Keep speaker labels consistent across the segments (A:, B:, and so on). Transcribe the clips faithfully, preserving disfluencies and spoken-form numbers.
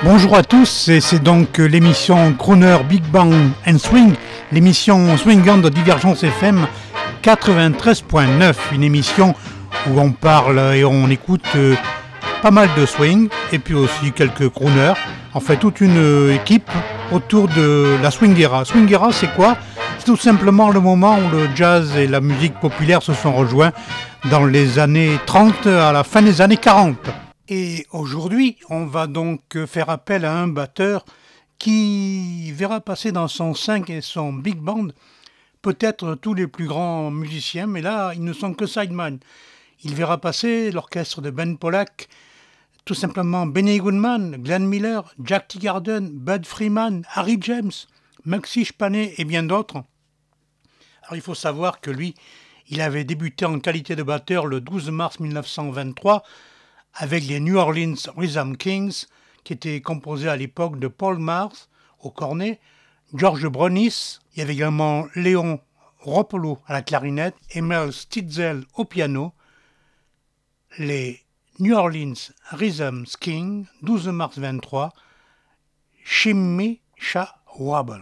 A: Bonjour à tous, et c'est donc l'émission Crooner Big Bang and Swing, l'émission swingante de Divergence F M quatre-vingt-treize point neuf, une émission où on parle et on écoute euh, pas mal de swing, et puis aussi quelques crooners, en fait toute une euh, équipe autour de la swing era. Swing era, c'est quoi ? C'est tout simplement le moment où le jazz et la musique populaire se sont rejoints dans les années trente à la fin des années quarante. Et aujourd'hui, on va donc faire appel à un batteur qui verra passer dans son cinq et son big band peut-être tous les plus grands musiciens, mais là, ils ne sont que sideman. Il verra passer l'orchestre de Ben Pollack, tout simplement Benny Goodman, Glenn Miller, Jack Teagarden, Bud Freeman, Harry James, Maxie Spané et bien d'autres. Alors il faut savoir que lui, il avait débuté en qualité de batteur le douze mars mille neuf cent vingt-trois avec les New Orleans Rhythm Kings, qui étaient composés à l'époque de Paul Mars au cornet, George Bronis, il y avait également Léon Ropolo à la clarinette et Mel Stitzel au piano. Les New Orleans Rhythm Kings, douze mars vingt-trois, Shimmy Sha Wobble.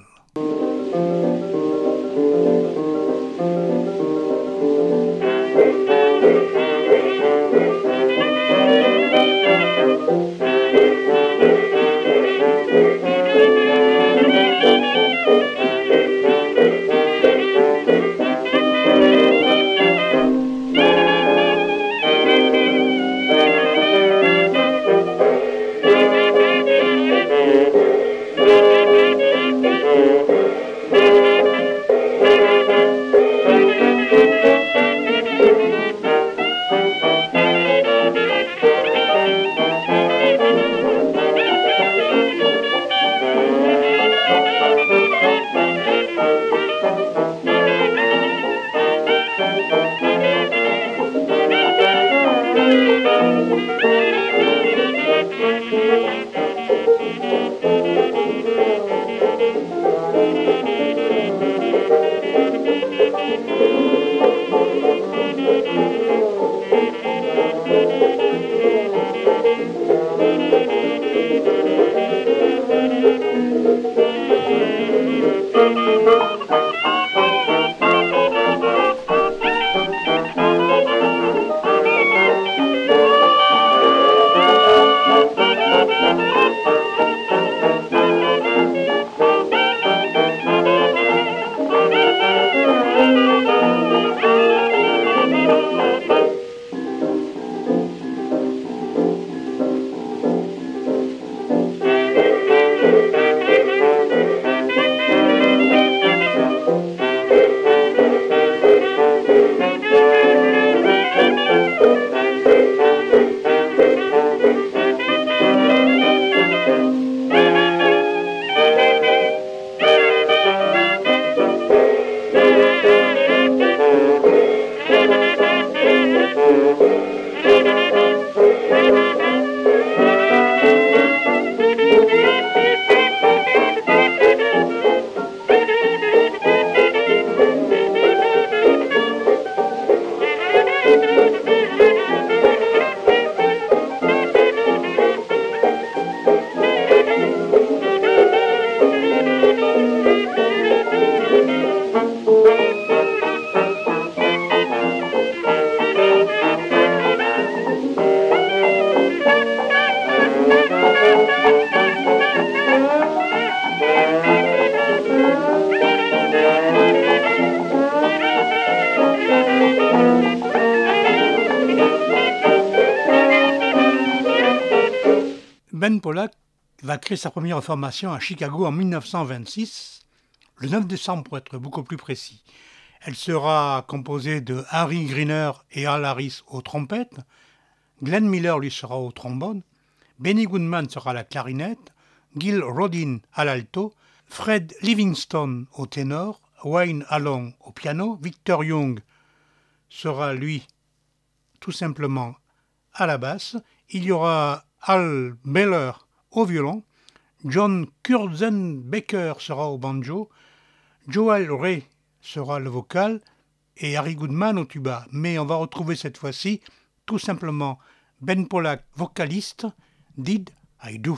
A: Ben Pollack va créer sa première formation à Chicago en mille neuf cent vingt-six, le neuf décembre pour être beaucoup plus précis. Elle sera composée de Harry Greener et Al Harris aux trompettes, Glenn Miller lui sera au trombone, Benny Goodman sera à la clarinette, Gil Rodin à l'alto, Fred Livingstone au ténor, Wayne Allon au piano, Victor Young sera lui tout simplement à la basse, il y aura Al Beller au violon, John Kurzenbecker sera au banjo, Joel Ray sera le vocal et Harry Goodman au tuba. Mais on va retrouver cette fois-ci tout simplement Ben Pollack, vocaliste, Did I Do.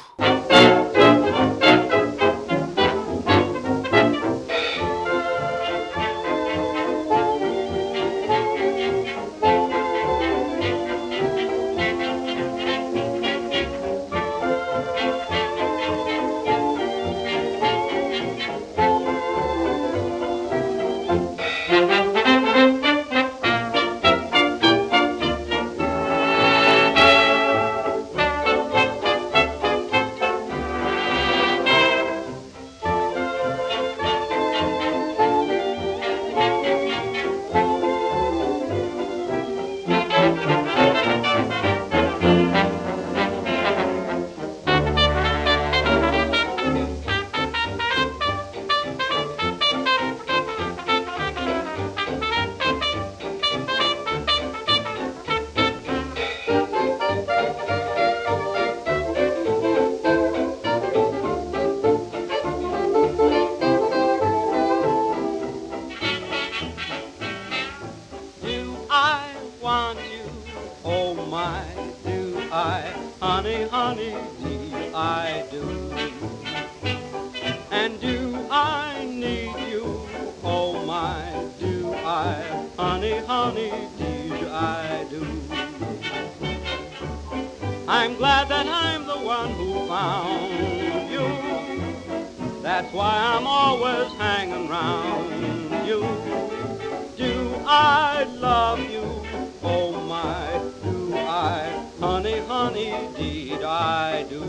B: I'm glad that I'm the one who found you. That's why I'm always hanging round you. Do I love you? Oh my, do I? Honey, honey, deed I do.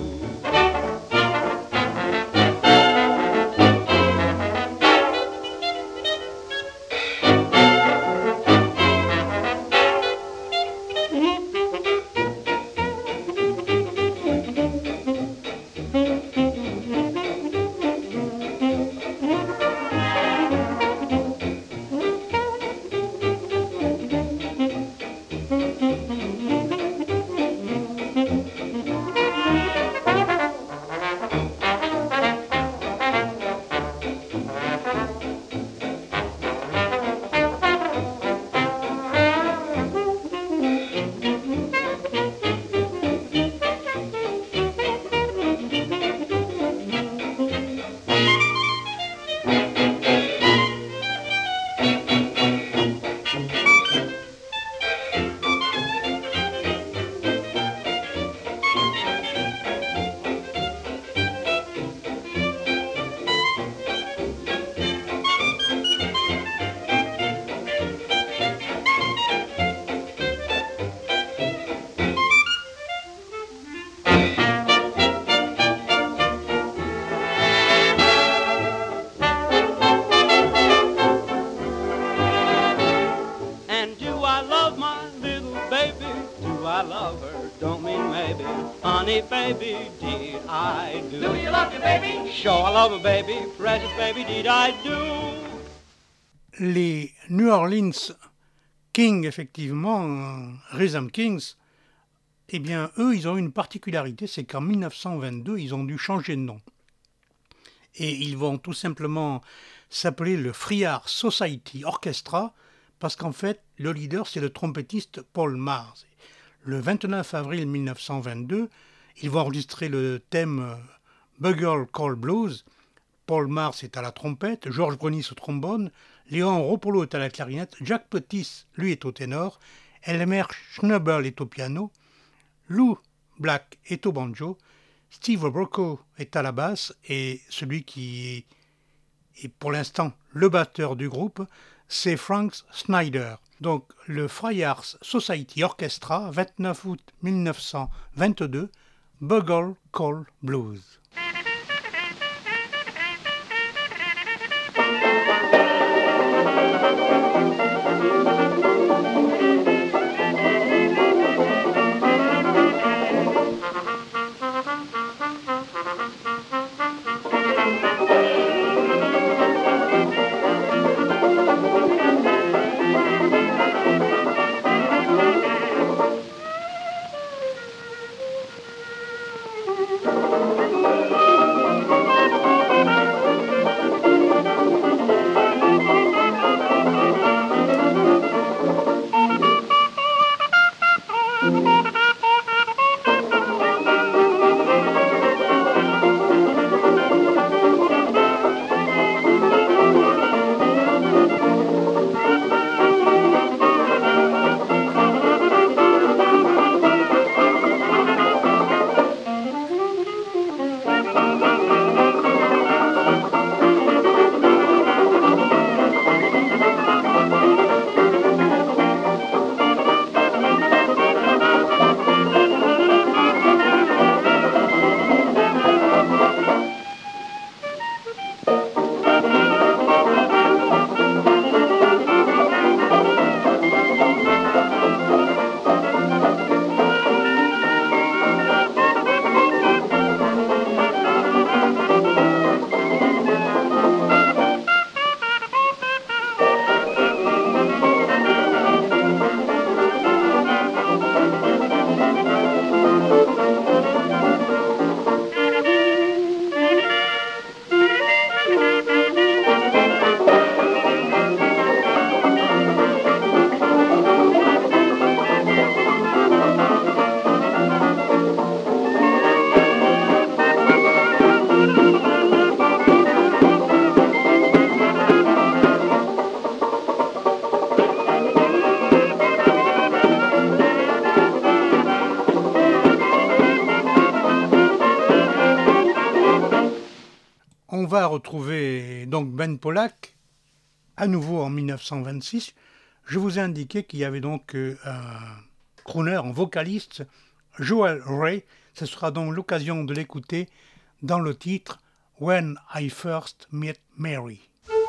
A: Les New Orleans Kings, effectivement, Rhythm Kings, eh bien, eux, ils ont une particularité, c'est qu'en dix-neuf cent vingt-deux, ils ont dû changer de nom. Et ils vont tout simplement s'appeler le Free Art Society Orchestra, parce qu'en fait, le leader, c'est le trompettiste Paul Mars. Le vingt-neuf avril mille neuf cent vingt-deux, ils vont enregistrer le thème Bugle Call Blues. Paul Mars est à la trompette, Georges Brunis au trombone, Léon Ropolo est à la clarinette, Jack Pettis, lui, est au ténor, Elmer Schnabel est au piano, Lou Black est au banjo, Steve Obrocco est à la basse et celui qui est pour l'instant le batteur du groupe, c'est Frank Snyder. Donc le Friars Society Orchestra, vingt-neuf août mille neuf cent vingt-deux, Bugle Call Blues.
C: Thank you.
A: va retrouver donc Ben Pollack à nouveau en mille neuf cent vingt-six. Je vous ai indiqué qu'il y avait donc euh, un crooner, un vocaliste, Joel Ray. Ce sera donc l'occasion de l'écouter dans le titre When I First Met Mary.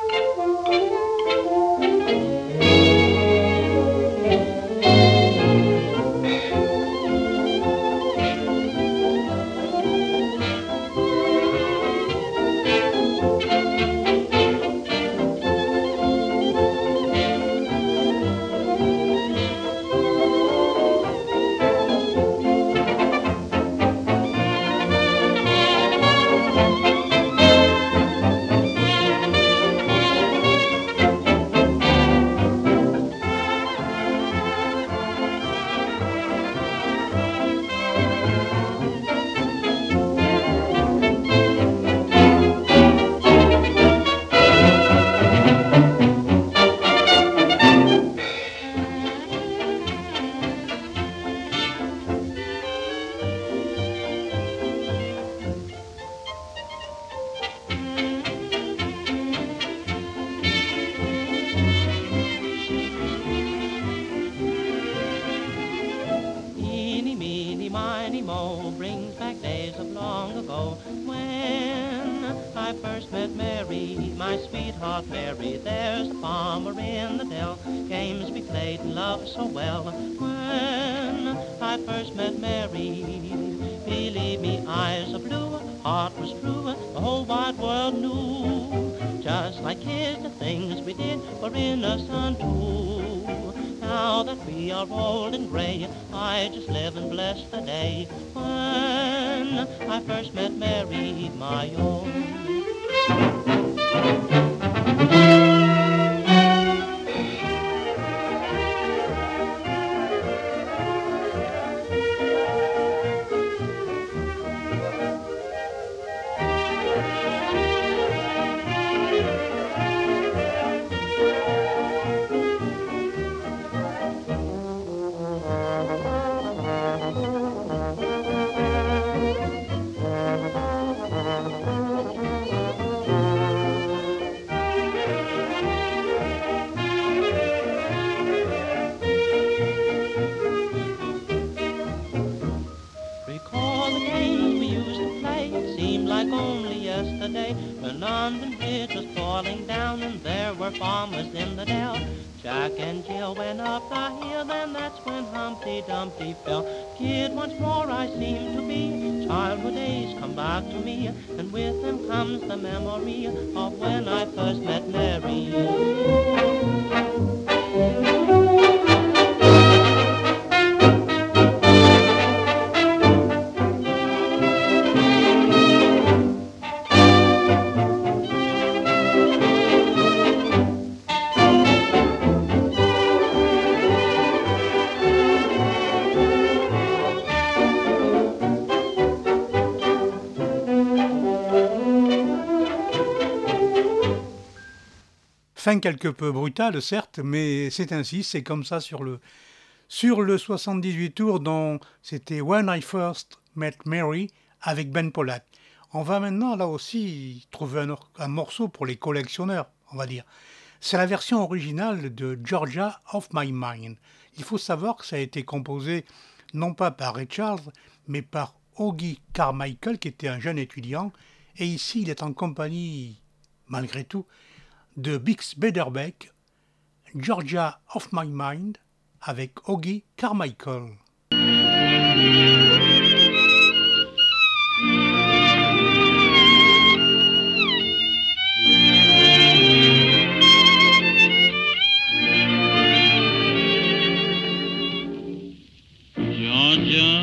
A: Fin quelque peu brutale, certes, mais c'est ainsi, c'est comme ça sur le, sur le soixante-dix-huit tours dont c'était When I First Met Mary avec Ben Pollack. On va maintenant là aussi trouver un, un morceau pour les collectionneurs, on va dire. C'est la version originale de Georgia of My Mind. Il faut savoir que ça a été composé non pas par Ray Charles, mais par Augie Carmichael, qui était un jeune étudiant. Et ici, il est en compagnie, malgré tout, de Bix Beiderbecke, Georgia of My Mind, avec Augie Carmichael.
C: Georgia,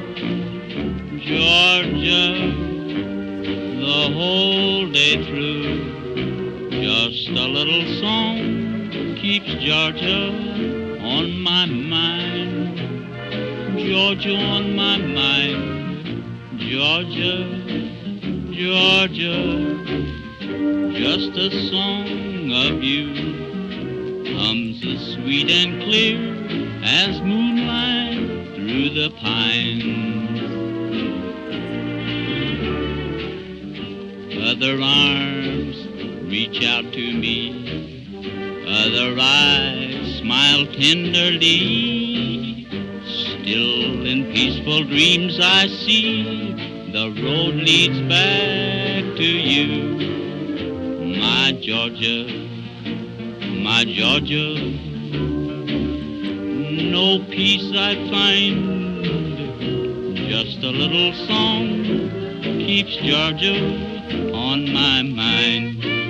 C: Georgia, the whole day through, just a little song keeps Georgia on my mind. Georgia on my mind, Georgia, Georgia, just a song of you comes as sweet and clear as moonlight through the pines. Other arms reach out to me, other eyes smile tenderly. Still in peaceful dreams I see the road leads back to you. My Georgia, my Georgia, no peace I find, just a little song keeps Georgia on my mind.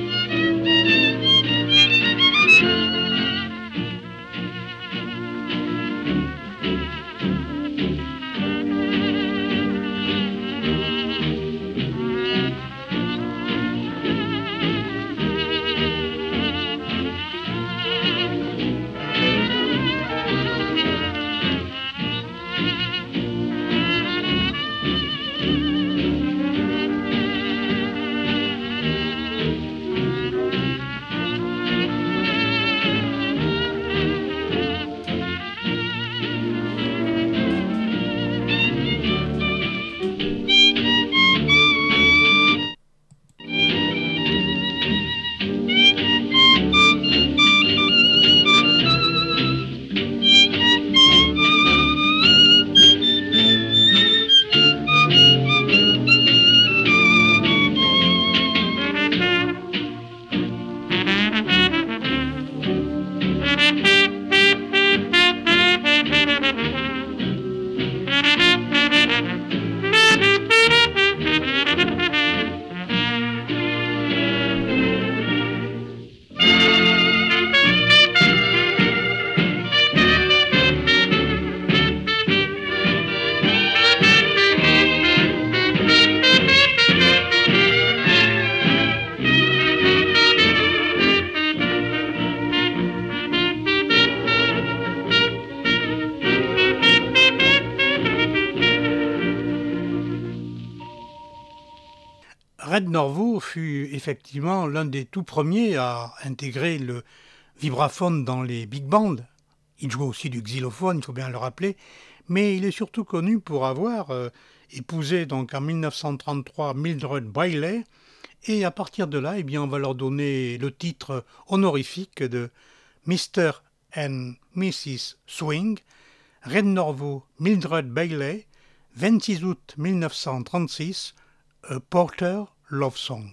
A: Red Norvo fut effectivement l'un des tout premiers à intégrer le vibraphone dans les big bands. Il jouait aussi du xylophone, il faut bien le rappeler, mais il est surtout connu pour avoir euh, épousé donc en dix-neuf cent trente-trois Mildred Bailey, et à partir de là, eh bien, on va leur donner le titre honorifique de mister and missus Swing. Red Norvo, Mildred Bailey, vingt-six août dix-neuf cent trente-six, A Porter Love Song.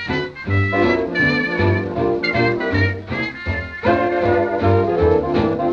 D: Thank you.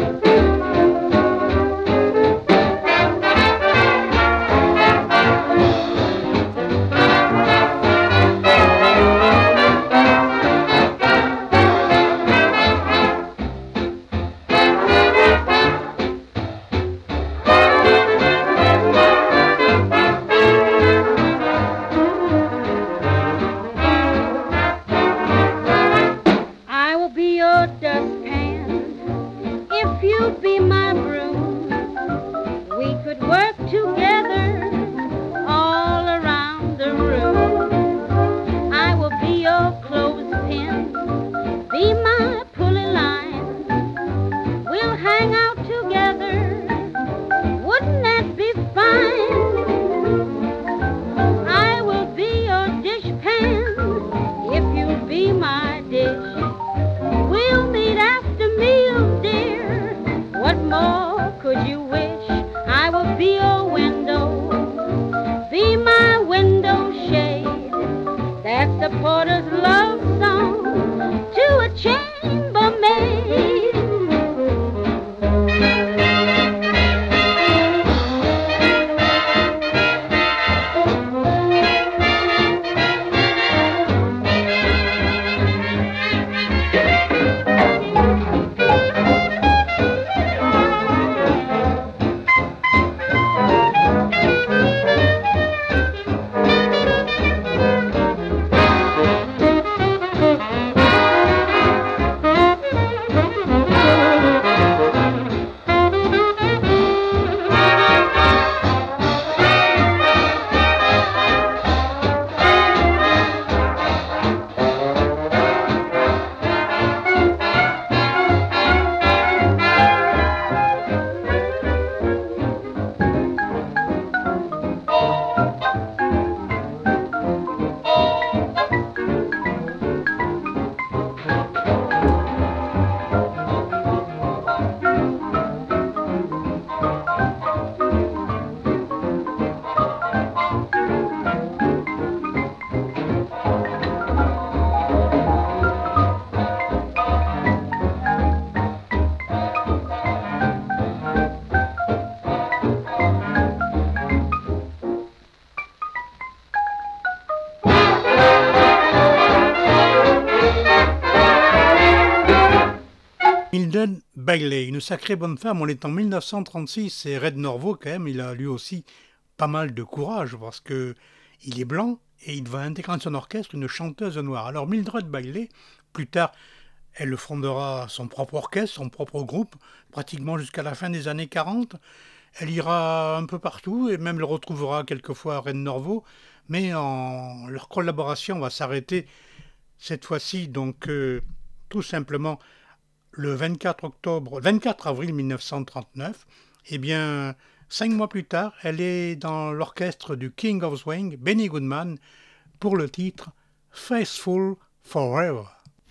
A: Mildred Bailey, une sacrée bonne femme, on est en mille neuf cent trente-six et Red Norvo quand même, il a lui aussi pas mal de courage parce que il est blanc et il va intégrer dans son orchestre une chanteuse noire. Alors Mildred Bailey, plus tard, elle fondera son propre orchestre, son propre groupe, pratiquement jusqu'à la fin des années quarante. Elle ira un peu partout et même le retrouvera quelquefois à Red Norvo, mais en, leur collaboration va s'arrêter cette fois-ci, donc euh, tout simplement le vingt-quatre octobre, vingt-quatre avril mille neuf cent trente-neuf. Eh bien, cinq mois plus tard, elle est dans l'orchestre du King of Swing, Benny Goodman, pour le titre Faithful Forever.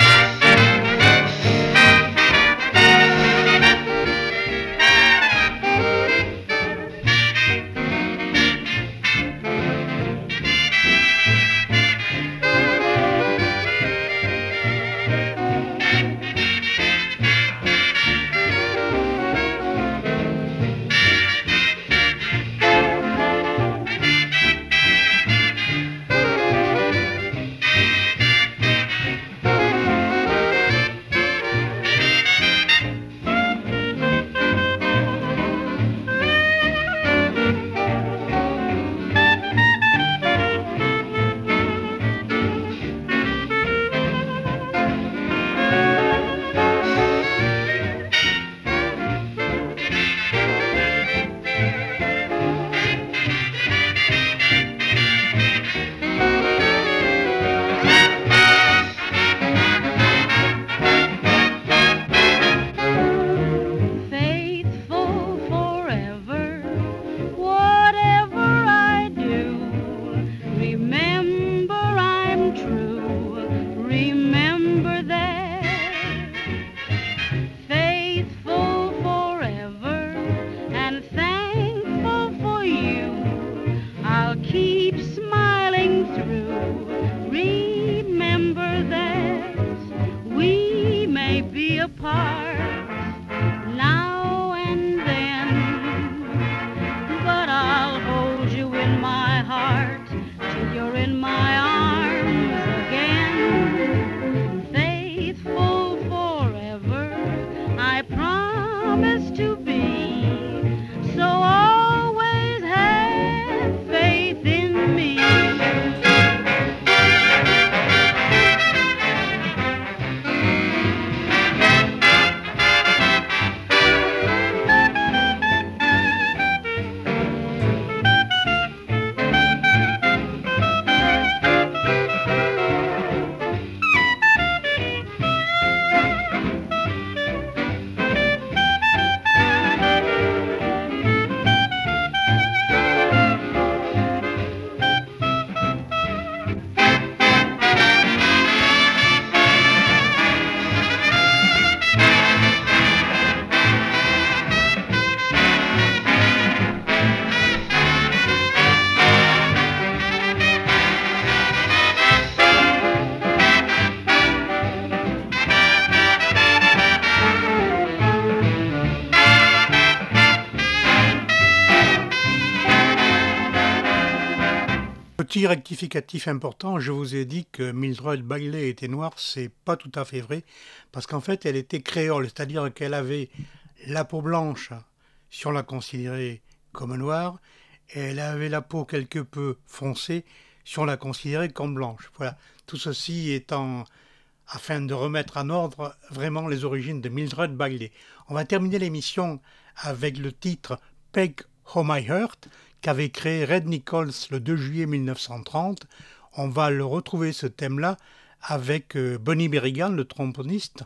A: Petit rectificatif important, je vous ai dit que Mildred Bailey était noire, c'est pas tout à fait vrai, parce qu'en fait elle était créole, c'est-à-dire qu'elle avait la peau blanche si on la considérait comme noire, et elle avait la peau quelque peu foncée si on la considérait comme blanche. Voilà, tout ceci étant afin de remettre en ordre vraiment les origines de Mildred Bailey. On va terminer l'émission avec le titre Peg Oh My Heart, qu'avait créé Red Nichols le deux juillet mille neuf cent trente. On va le retrouver ce thème-là avec Bonnie Berrigan, le tromboniste,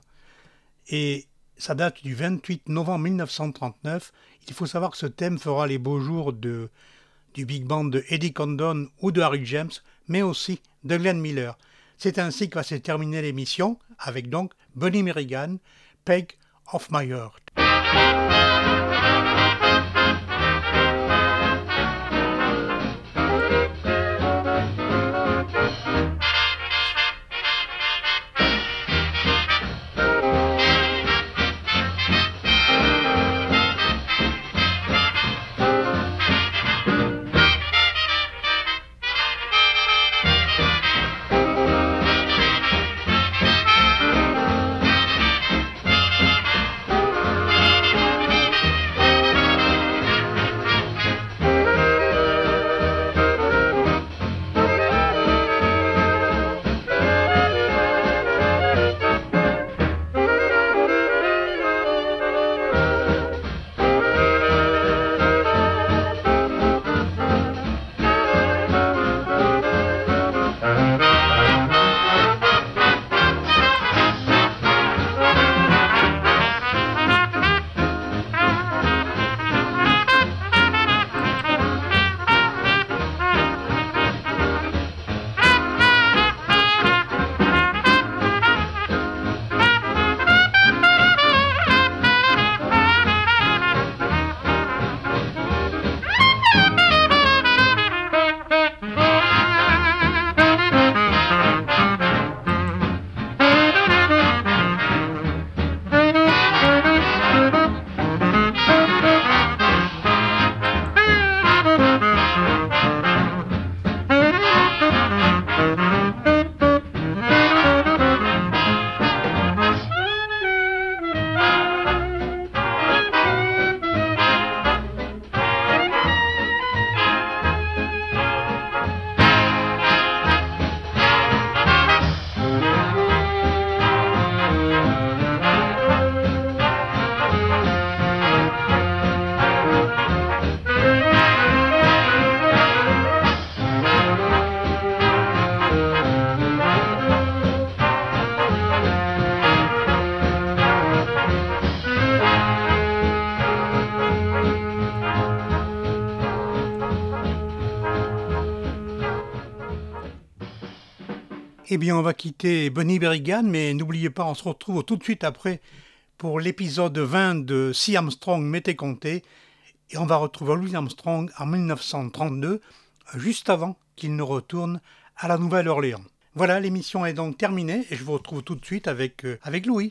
A: et ça date du vingt-huit novembre mille neuf cent trente-neuf. Il faut savoir que ce thème fera les beaux jours de, du big band de Eddie Condon ou de Harry James, mais aussi de Glenn Miller. C'est ainsi que va se terminer l'émission, avec donc Bonnie Berrigan, Peg of My Heart. Eh bien, on va quitter Bunny Berrigan, mais n'oubliez pas, on se retrouve tout de suite après pour l'épisode vingt de Si Armstrong m'était compté. Et on va retrouver Louis Armstrong en dix-neuf cent trente-deux, juste avant qu'il ne retourne à la Nouvelle-Orléans. Voilà, l'émission est donc terminée et je vous retrouve tout de suite avec, euh, avec Louis.